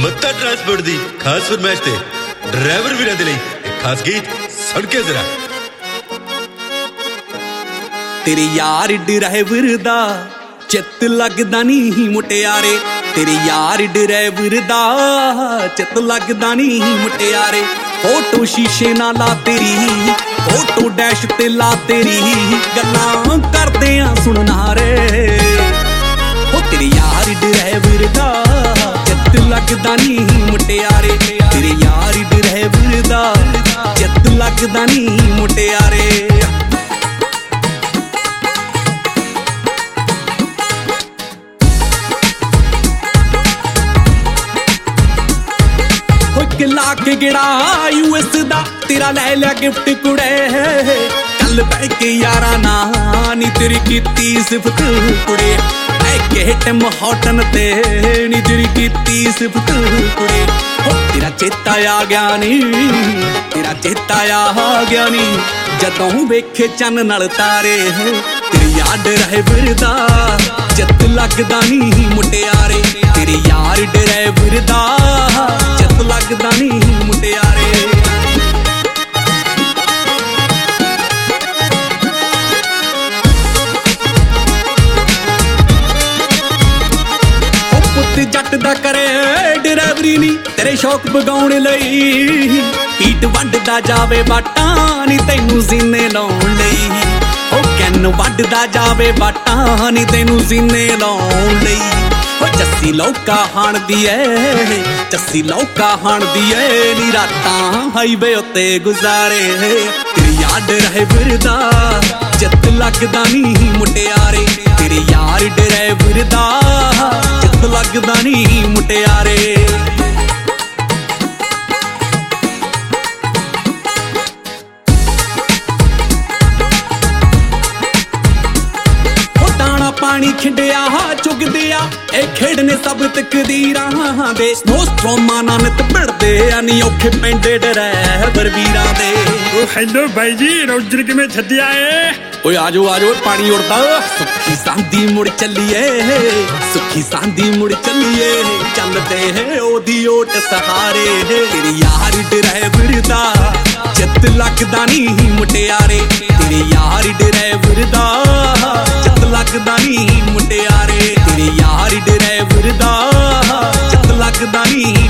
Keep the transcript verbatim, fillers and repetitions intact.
मत्ता transport दी खास फरमाइश ते ड्राइवर वीरां दे लई इक खास गीत सुन के जरा। तेरे यार ड्राइवर दा चित लगदा नी मुटियारे, तेरे यार ड्राइवर दा चित लगदा नी मुटियारे। फोटो शीशे ना ला तेरी, फोटो डैश ते ला तेरी, गल्लां करदे आ सुनना रे। ओ तेरे यार ड्राइवर दा चित लगदा नी मुटियारे, तेरे यार ड्राइवर दा चित लगदा नी मुटियारे। ला के गिड़ा यूएस दा तेरा लै लिया गिफ्ट कुड़े, कल बह के यारा ना नी तेरी कीती सिफत कुड़े। बह के टिम हॉटन ते नी तेरी कीती सिफत कुड़े। हो तेरा चेता आ गया नी, तेरा चेता आ गया नी, जदों वेखे चन्न नाल तारे। तेरे यार ड्राइवर दा चित लगदा नी मुटियारे, तेरे यार ड्राइवर दा चित लगदा नी मुटियारे। जट दा करे ड्राइवरी नी तेरे शौक बगाउण लई, हीट वंडदा जावे बाटां नी तैनू सीने लाउण लई। ओ कैन वंडदा जावे बाटां नी तैनू सीने लाउण लई। ओ जस्सी लौका हाणदी ऐ, जस्सी लौका हाणदी ऐ नी रातां हाईवे उत्ते गुजारे। तेरे यार ड्राइवर दा चित लगदा नी मुटियारे, तेरे यार ड्राइवर दा चित लगदा नी मुटियारे। पानी खिंडिया चुगदे आ ए खेडने सब तकदीरां दे। नोस्ट्रोमा नाल नित भिड़दे आ नी औखे पैंदे ड्राइवर वीरां दे। ओ हेलो भाई जी रोजर किवें छड्डिया ए? ओए आजो आजो पानी उड़दा। सुखी सांदी मुड़ चलिए, सुखी सांदी मुड़ चलिए, चलदे है ओदी ओट सहारे। तेरे यार ड्राइवर दा चित लगदा नी मुटियारे, तेरे यार ड्राइवर दा चित लगदा नी मुटियारे, तेरे यार ड्राइवर दा चित लगदा नी